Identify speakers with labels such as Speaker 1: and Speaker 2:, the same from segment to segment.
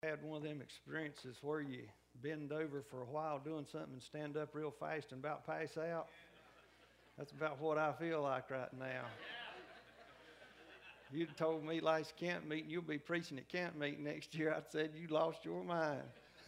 Speaker 1: Had one of them experiences where you bend over for a while doing something and stand up real fast and about pass out? That's about what I feel like right now. You'd told me last camp meeting you'll be preaching at camp meeting next year. I said you lost your mind.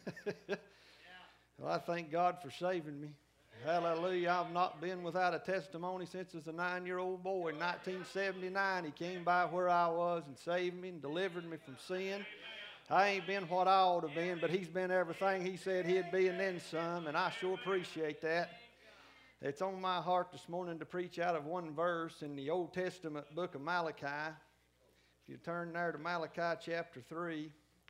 Speaker 1: Well, I thank God for saving me. Hallelujah. I've not been without a testimony since as a 9-year-old boy. In 1979, he came by where I was and saved me and delivered me from sin. I ain't been what I ought to have been, but he's been everything he said he'd be and then some, and I sure appreciate that. It's on my heart this morning to preach out of one verse in the Old Testament book of Malachi. If you turn there to Malachi chapter 3,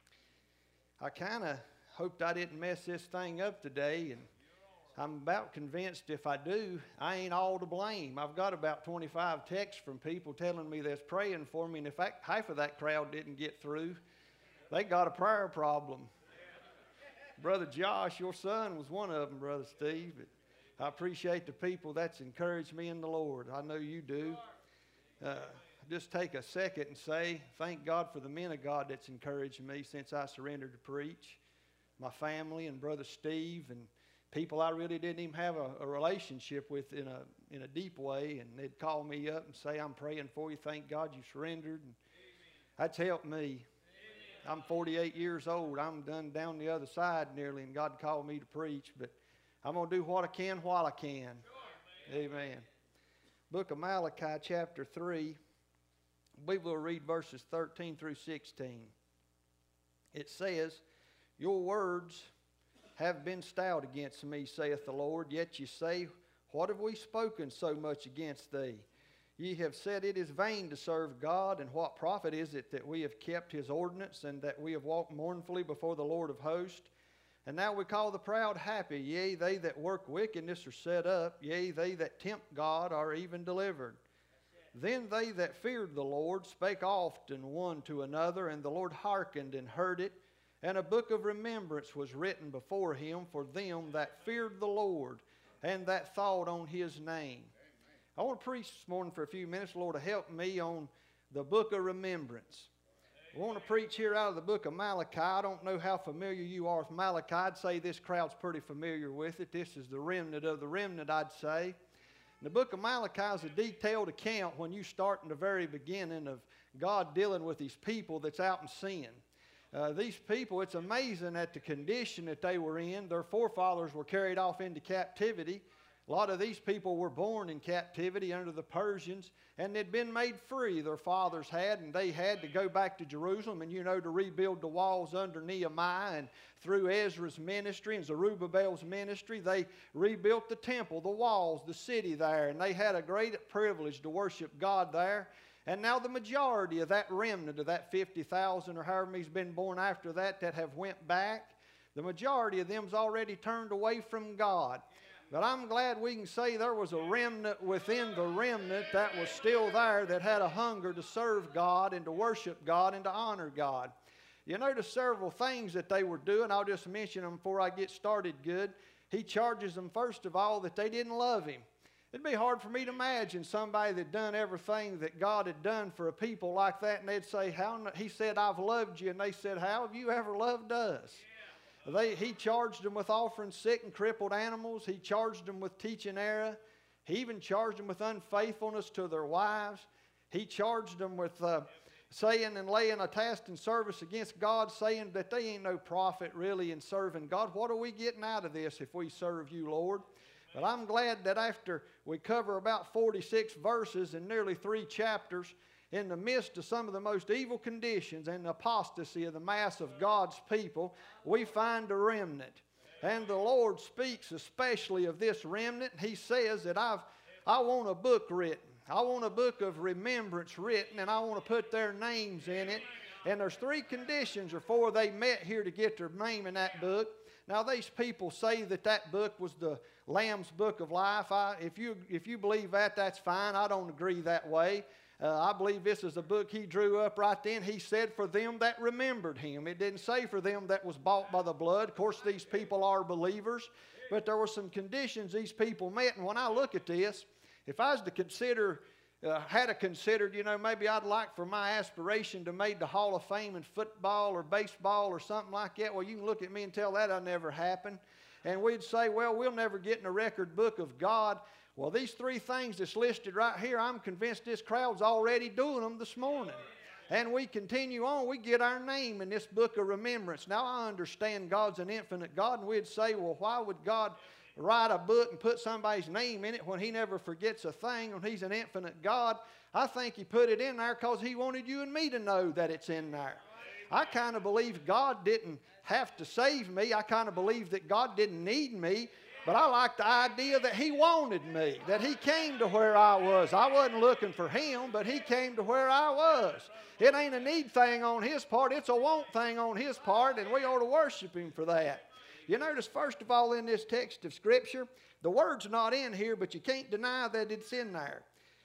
Speaker 1: I kind of hoped I didn't mess this thing up today, and I'm about convinced if I do, I ain't all to blame. I've got about 25 texts from people telling me they're praying for me, and if half of that crowd didn't get through, they got a prayer problem. Brother Josh, your son, was one of them, Brother Steve. I appreciate the people that's encouraged me in the Lord. I know you do. Just take a second and say, thank God for the men of God that's encouraged me since I surrendered to preach. My family and Brother Steve and people I really didn't even have a relationship with in a deep way. And they'd call me up and say, I'm praying for you. Thank God you surrendered. And that's helped me. I'm 48 years old. I'm done down the other side nearly, and God called me to preach. But I'm going to do what I can while I can. Amen. Book of Malachi, chapter 3. We will read verses 13 through 16. It says, Your words have been stout against me, saith the Lord. Yet ye say, What have we spoken so much against thee? Ye have said it is vain to serve God, and what profit is it that we have kept his ordinance, and that we have walked mournfully before the Lord of hosts? And now we call the proud happy, yea, they that work wickedness are set up, yea, they that tempt God are even delivered. Then they that feared the Lord spake often one to another, and the Lord hearkened and heard it, and a book of remembrance was written before him for them that feared the Lord, and that thought on his name. I want to preach this morning for a few minutes, Lord, to help me on the book of remembrance. I want to preach here out of the book of Malachi. I don't know how familiar you are with Malachi. I'd say this crowd's pretty familiar with it. This is the remnant of the remnant, I'd say. And the book of Malachi is a detailed account when you start in the very beginning of God dealing with these people that's out in sin. These people, it's amazing at the condition that they were in. Their forefathers were carried off into captivity. A lot of these people were born in captivity under the Persians, and they'd been made free, their fathers had, and they had to go back to Jerusalem and, to rebuild the walls under Nehemiah. And through Ezra's ministry and Zerubbabel's ministry, they rebuilt the temple, the walls, the city there, and they had a great privilege to worship God there. And now the majority of that remnant, of that 50,000 or however many's been born after that have went back, the majority of them's already turned away from God. But I'm glad we can say there was a remnant within the remnant that was still there that had a hunger to serve God and to worship God and to honor God. You notice several things that they were doing. I'll just mention them before I get started good. He charges them, first of all, that they didn't love him. It'd be hard for me to imagine somebody that done everything that God had done for a people like that, and they'd say, he said, I've loved you. And they said, how have you ever loved us? He charged them with offering sick and crippled animals. He charged them with teaching error. He even charged them with unfaithfulness to their wives. He charged them with saying and laying a task and service against God, saying that they ain't no profit really in serving God. What are we getting out of this if we serve you, Lord? But I'm glad that after we cover about 46 verses in nearly 3 chapters, in the midst of some of the most evil conditions and apostasy of the mass of God's people, we find a remnant. And the Lord speaks especially of this remnant. He says that I want a book written. I want a book of remembrance written, and I want to put their names in it. And there's 3 conditions before they met here to get their name in that book. Now, these people say that book was the Lamb's Book of Life. If you believe that, that's fine. I don't agree that way. I believe this is a book he drew up right then. He said for them that remembered him. It didn't say for them that was bought by the blood. Of course, these people are believers, but there were some conditions these people met. And when I look at this, if I was to consider had a considered, maybe I'd like for my aspiration to make the Hall of Fame in football or baseball or something like that. Well, you can look at me and tell that'll never happen. And we'd say, well, we'll never get in the record book of God. Well, these three things that's listed right here, I'm convinced this crowd's already doing them this morning. And we continue on, we get our name in this book of remembrance. Now, I understand God's an infinite God, and we'd say, well, why would God write a book and put somebody's name in it when He never forgets a thing, when He's an infinite God? I think He put it in there because He wanted you and me to know that it's in there. I kind of believe God didn't have to save me. I kind of believe that God didn't need me. But I like the idea that He wanted me, that He came to where I was. I wasn't looking for Him, but He came to where I was. It ain't a need thing on His part. It's a want thing on His part, and we ought to worship Him for that. You notice, first of all, in this text of Scripture, the word's not in here, but you can't deny that it's in there.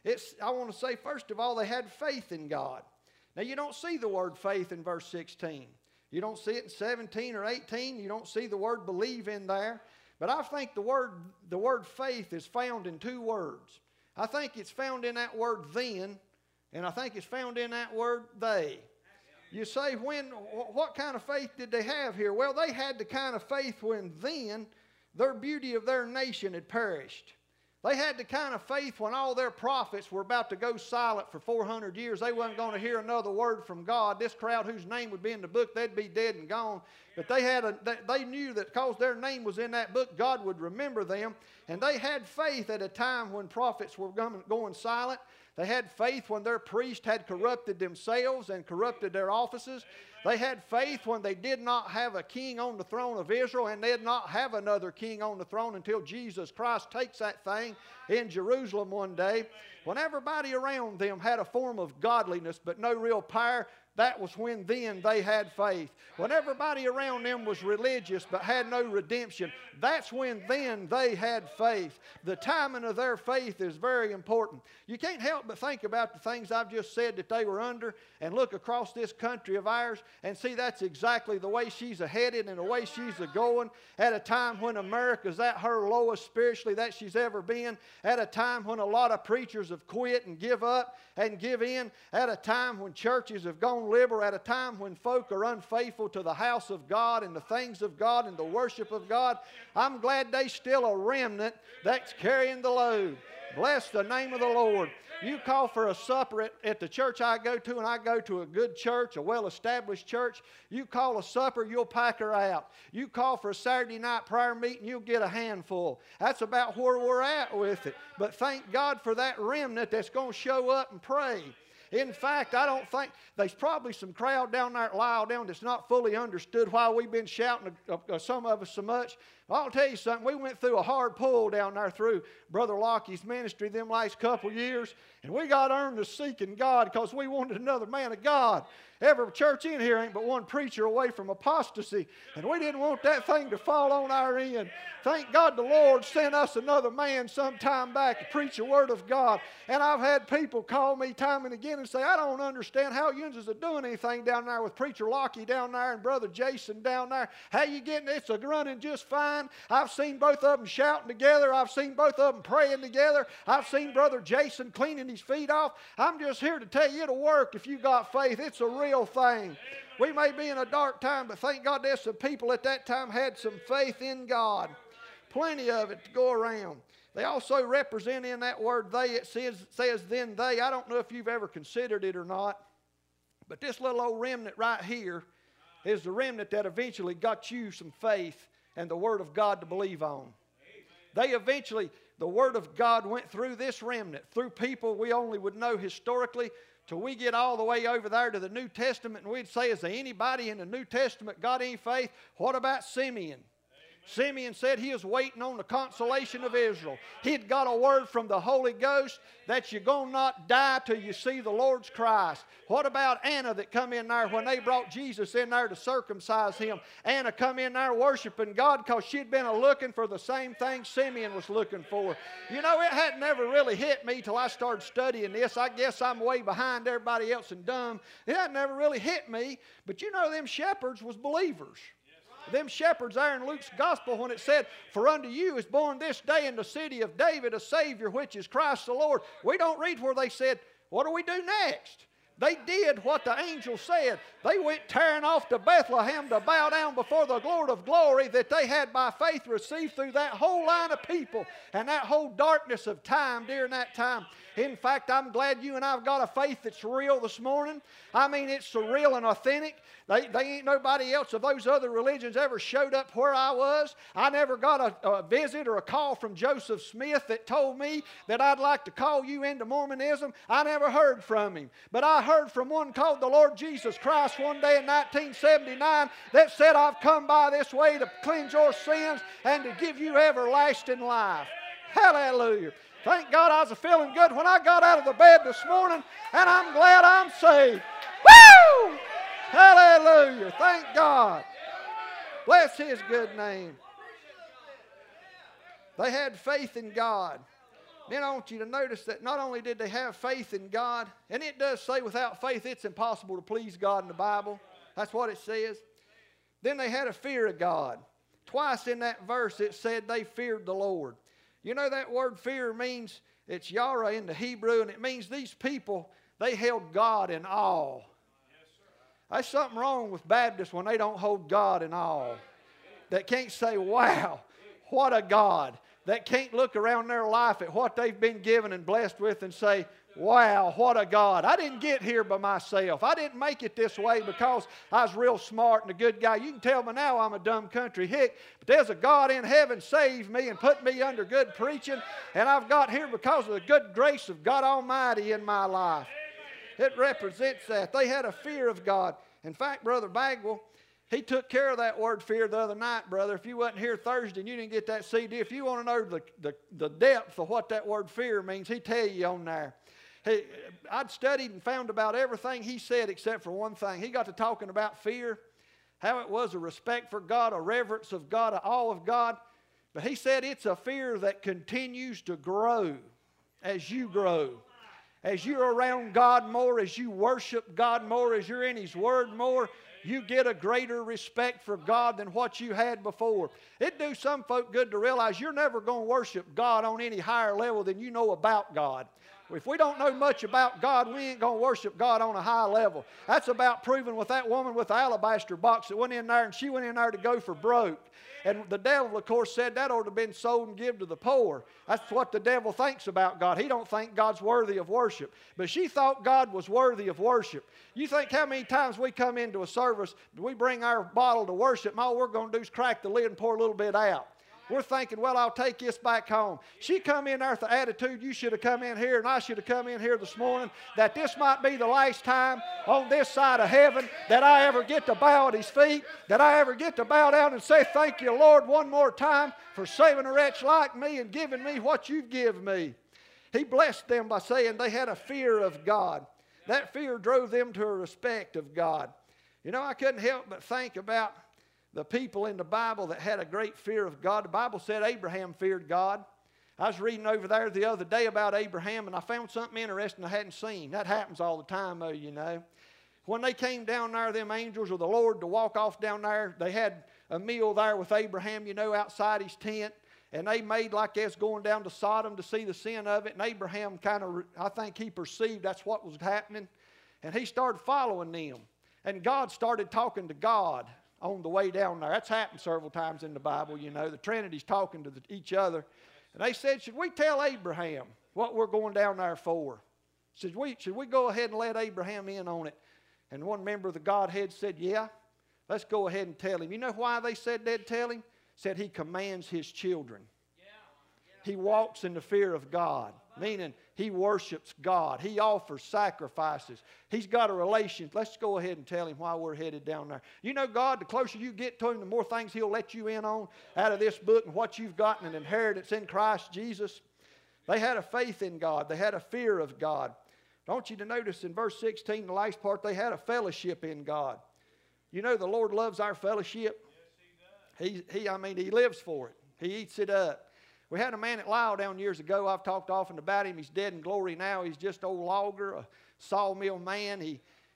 Speaker 1: I want to say, first of all, they had faith in God. Now, you don't see the word faith in verse 16. You don't see it in 17 or 18. You don't see the word believe in there. But I think the word faith is found in two words. I think it's found in that word then, and I think it's found in that word they. You say, what kind of faith did they have here? Well, they had the kind of faith when then their beauty of their nation had perished. They had the kind of faith when all their prophets were about to go silent for 400 years. They wasn't going to hear another word from God. This crowd whose name would be in the book, they'd be dead and gone. But they knew that because their name was in that book, God would remember them. And they had faith at a time when prophets were going silent. They had faith when their priests had corrupted themselves and corrupted their offices. They had faith when they did not have a king on the throne of Israel, and they did not have another king on the throne until Jesus Christ takes that thing in Jerusalem one day. When everybody around them had a form of godliness but no real power, that was when then they had faith. When everybody around them was religious but had no redemption, that's when then they had faith. The timing of their faith is very important. You can't help but think about the things I've just said that they were under and look across this country of ours and see that's exactly the way she's headed and the way she's going at a time when America's at her lowest spiritually that she's ever been, at a time when a lot of preachers have quit and give up and give in, at a time when churches have gone liberal, at a time when folk are unfaithful to the house of God and the things of God and the worship of God. I'm glad there's still a remnant that's carrying the load. Bless the name of the Lord. You call for a supper at the church I go to, and I go to a good church, a well-established church. You call a supper, you'll pack her out. You call for a Saturday night prayer meeting, you'll get a handful. That's about where we're at with it. But thank God for that remnant that's going to show up and pray. In fact, I don't think there's probably some crowd down there at Lyle down that's not fully understood why we've been shouting, some of us, so much. I'll tell you something. We went through a hard pull down there through Brother Lockie's ministry them last couple years, and we got earned to seeking God because we wanted another man of God. Every church in here ain't but one preacher away from apostasy, and we didn't want that thing to fall on our end. Thank God the Lord sent us another man some time back to preach the Word of God. And I've had people call me time and again and say, I don't understand how you are doing anything down there with Preacher Lockie down there and Brother Jason down there. How you getting it? It's running just fine. I've seen both of them shouting together. I've seen both of them praying together. I've seen Brother Jason cleaning his feet off. I'm just here to tell you it'll work if you got faith. It's a real thing. We may be in a dark time, but thank God there's some people at that time had some faith in God. Plenty of it to go around. They also represent in that word they, it says then they. I don't know if you've ever considered it or not, but this little old remnant right here is the remnant that eventually got you some faith and the Word of God to believe on. They eventually, the Word of God went through this remnant, through people we only would know historically, till we get all the way over there to the New Testament and we'd say, is there anybody in the New Testament got any faith? What about Simeon? Simeon said he was waiting on the consolation of Israel. He'd got a word from the Holy Ghost that you're going to not die till you see the Lord's Christ. What about Anna that come in there when they brought Jesus in there to circumcise him? Anna come in there worshiping God because she'd been looking for the same thing Simeon was looking for. You know, it hadn't never really hit me till I started studying this. I guess I'm way behind everybody else and dumb. It hadn't never really hit me. But you know, them shepherds was believers. Them shepherds there in Luke's gospel when it said, "For unto you is born this day in the city of David a Savior, which is Christ the Lord." We don't read where they said, "What do we do next?" They did what the angel said. They went tearing off to Bethlehem to bow down before the Lord of glory that they had by faith received through that whole line of people and that whole darkness of time during that time. In fact, I'm glad you and I have got a faith that's real this morning. I mean, it's surreal and authentic. They ain't nobody else of those other religions ever showed up where I was. I never got a visit or a call from Joseph Smith that told me that I'd like to call you into Mormonism. I never heard from him. But I heard from one called the Lord Jesus Christ one day in 1979 that said, "I've come by this way to cleanse your sins and to give you everlasting life." Hallelujah. Thank God I was feeling good when I got out of the bed this morning, and I'm glad I'm saved. Woo! Hallelujah. Thank God. Bless His good name. They had faith in God. Then I want you to notice that not only did they have faith in God, and it does say without faith it's impossible to please God in the Bible. That's what it says. Then they had a fear of God. Twice in that verse it said they feared the Lord. You know that word fear means, it's yara in the Hebrew, and it means these people, they held God in awe. There's something wrong with Baptists when they don't hold God in awe. That can't say, "Wow, what a God." That can't look around their life at what they've been given and blessed with and say, "Wow, what a God. I didn't get here by myself. I didn't make it this way because I was real smart and a good guy. You can tell me now I'm a dumb country hick, but there's a God in heaven saved me and put me under good preaching, and I've got here because of the good grace of God Almighty in my life." It represents that. They had a fear of God. In fact, Brother Bagwell, he took care of that word fear the other night, brother. If you wasn't here Thursday and you didn't get that CD, if you want to know the depth of what that word fear means, he'd tell you on there. I'd studied and found about everything he said except for one thing. He got to talking about fear, how it was a respect for God, a reverence of God, an awe of God. But he said it's a fear that continues to grow as you grow. As you're around God more, as you worship God more, as you're in His Word more, you get a greater respect for God than what you had before. It'd do some folk good to realize you're never going to worship God on any higher level than you know about God. If we don't know much about God, we ain't going to worship God on a high level. That's about proving with that woman with the alabaster box that went in there, and she went in there to go for broke. And the devil, of course, said that ought to have been sold and given to the poor. That's what the devil thinks about God. He don't think God's worthy of worship. But she thought God was worthy of worship. You think how many times we come into a service, we bring our bottle to worship, and all we're going to do is crack the lid and pour a little bit out. We're thinking, well, I'll take this back home. She come in there with the attitude, you should have come in here and I should have come in here this morning, that this might be the last time on this side of heaven that I ever get to bow at His feet, that I ever get to bow down and say, "Thank you, Lord, one more time for saving a wretch like me and giving me what you've given me." He blessed them by saying they had a fear of God. That fear drove them to a respect of God. You know, I couldn't help but think about the people in the Bible that had a great fear of God. The Bible said Abraham feared God. I was reading over there the other day about Abraham, and I found something interesting I hadn't seen. That happens all the time, though, you know. When they came down there, them angels of the Lord, to walk off down there, they had a meal there with Abraham, you know, outside his tent. And they made like they was going down to Sodom to see the sin of it. And Abraham kind of, I think he perceived that's what was happening. And he started following them. And God started talking to God on the way down there. That's happened several times in the Bible, you know. The Trinity's talking to each other. And they said, "Should we tell Abraham what we're going down there for? Should we go ahead and let Abraham in on it?" And one member of the Godhead said, "Yeah, let's go ahead and tell him." You know why they said they'd tell him? Said he commands his children. He walks in the fear of God, meaning he worships God. He offers sacrifices. He's got a relation. Let's go ahead and tell him why we're headed down there. You know, God, the closer you get to Him, the more things He'll let you in on out of this book and what you've gotten an inheritance in Christ Jesus. They had a faith in God. They had a fear of God. I want you to notice in verse 16, the last part, they had a fellowship in God. You know, the Lord loves our fellowship. Yes, He does. He lives for it. He eats it up. We had a man at Lyle down years ago. I've talked often about him. He's dead in glory now. He's just old logger, a sawmill man.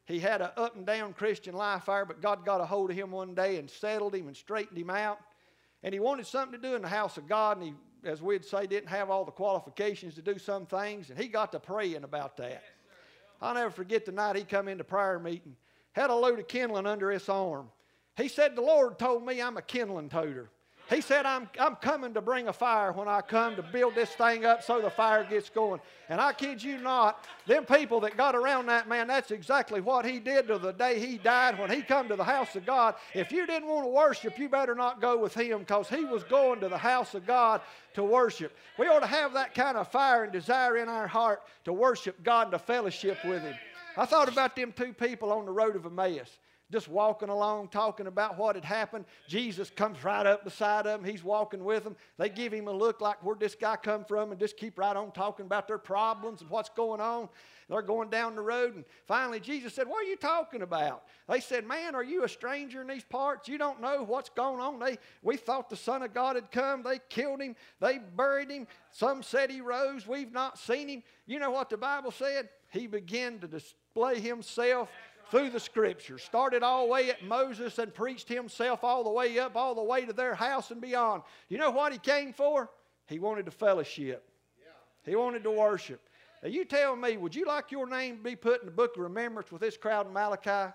Speaker 1: He had an up and down Christian life there, but God got a hold of him one day and settled him and straightened him out. And he wanted something to do in the house of God, and he, as we'd say, didn't have all the qualifications to do some things, and he got to praying about that. I'll never forget the night he come into prayer meeting, had a load of kindling under his arm. He said, the Lord told me I'm a kindling toter. He said, I'm coming to bring a fire when I come to build this thing up so the fire gets going. And I kid you not, them people that got around that man, that's exactly what he did to the day he died when he come to the house of God. If you didn't want to worship, you better not go with him, because he was going to the house of God to worship. We ought to have that kind of fire and desire in our heart to worship God and to fellowship with him. I thought about them two people on the road of Emmaus, just walking along, talking about what had happened. Jesus comes right up beside them. He's walking with them. They give him a look like, where'd this guy come from? And just keep right on talking about their problems and what's going on. They're going down the road, and finally Jesus said, what are you talking about? They said, man, are you a stranger in these parts? You don't know what's going on. We thought the Son of God had come. They killed him. They buried him. Some said he rose. We've not seen him. You know what the Bible said? He began to display himself through the Scriptures. Started all the way at Moses and preached himself all the way up, all the way to their house and beyond. You know what he came for? He wanted to fellowship. He wanted to worship. Now you tell me, would you like your name to be put in the book of remembrance with this crowd in Malachi?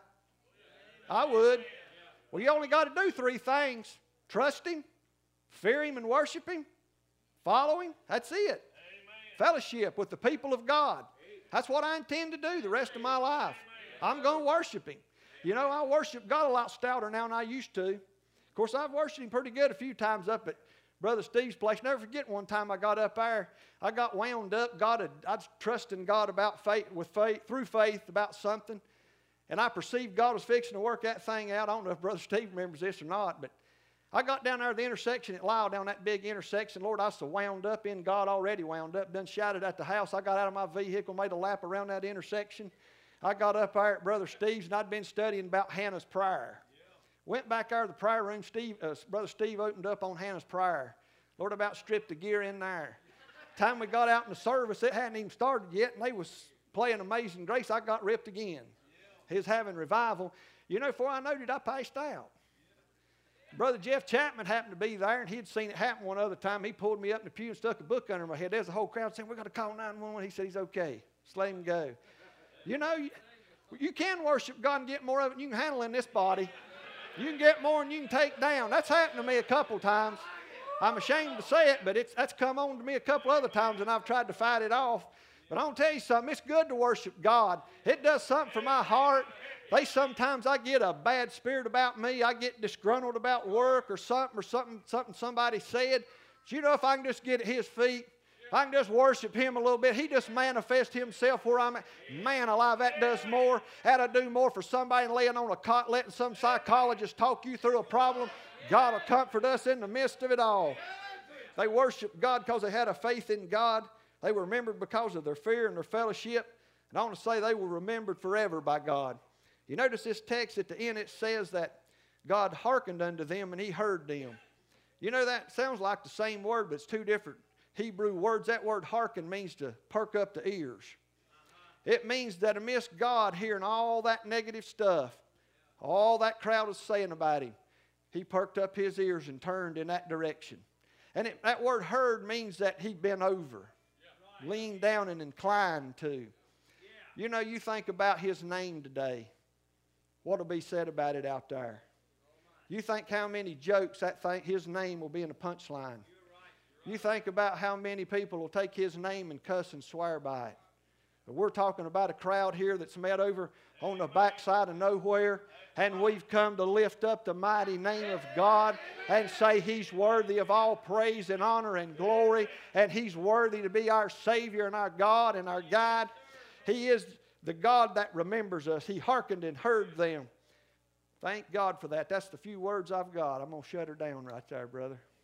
Speaker 1: I would. Well, you only got to do three things. Trust him, fear him and worship him, follow him. That's it. Fellowship with the people of God. That's what I intend to do the rest of my life. I'm going to worship him. You know, I worship God a lot stouter now than I used to. Of course, I've worshiped him pretty good a few times up at Brother Steve's place. Never forget one time I got up there. I got wound up. I was trusting God about through faith about something. And I perceived God was fixing to work that thing out. I don't know if Brother Steve remembers this or not, but I got down there at the intersection at Lyle, down that big intersection. Lord, I was so wound up in God, already wound up, done shouted at the house. I got out of my vehicle, made a lap around that intersection. I got up there at Brother Steve's, and I'd been studying about Hannah's prayer. Went back there to the prayer room. Brother Steve opened up on Hannah's prayer. Lord, about stripped the gear in there. Time we got out in the service, it hadn't even started yet, and they was playing Amazing Grace. I got ripped again. He was having revival. You know, before I noted, I passed out. Brother Jeff Chapman happened to be there, and he'd seen it happen one other time. He pulled me up in the pew and stuck a book under my head. There's a whole crowd saying, we're going to call 911. He said he's okay. Just let him go. You know, you can worship God and get more of it than you can handle in this body. You can get more than you can take down. That's happened to me a couple times. I'm ashamed to say it, but that's come on to me a couple other times, and I've tried to fight it off. But I'm going to tell you something. It's good to worship God. It does something for my heart. Sometimes I get a bad spirit about me. I get disgruntled about work or something somebody said. But you know, if I can just get at his feet, if I can just worship him a little bit, he just manifests himself where I'm at. Man alive, that does more. That'll do more for somebody laying on a cot, letting some psychologist talk you through a problem. God will comfort us in the midst of it all. They worshiped God because they had a faith in God. They were remembered because of their fear and their fellowship. And I want to say they were remembered forever by God. You notice this text at the end, it says that God hearkened unto them and he heard them. You know, that sounds like the same word, but it's two different Hebrew words. That word hearken means to perk up the ears. It means that amidst God hearing all that negative stuff, all that crowd was saying about him, he perked up his ears and turned in that direction. And that word heard means that he bent over, leaned down and inclined to. You know, you think about his name today. What will be said about it out there? You think how many jokes his name will be in a punchline. You think about how many people will take his name and cuss and swear by it. But we're talking about a crowd here that's met over on the backside of nowhere, and we've come to lift up the mighty name of God and say he's worthy of all praise and honor and glory, and he's worthy to be our Savior and our God and our guide. He is the God that remembers us. He hearkened and heard them. Thank God for that. That's the few words I've got. I'm going to shut her down right there, brother.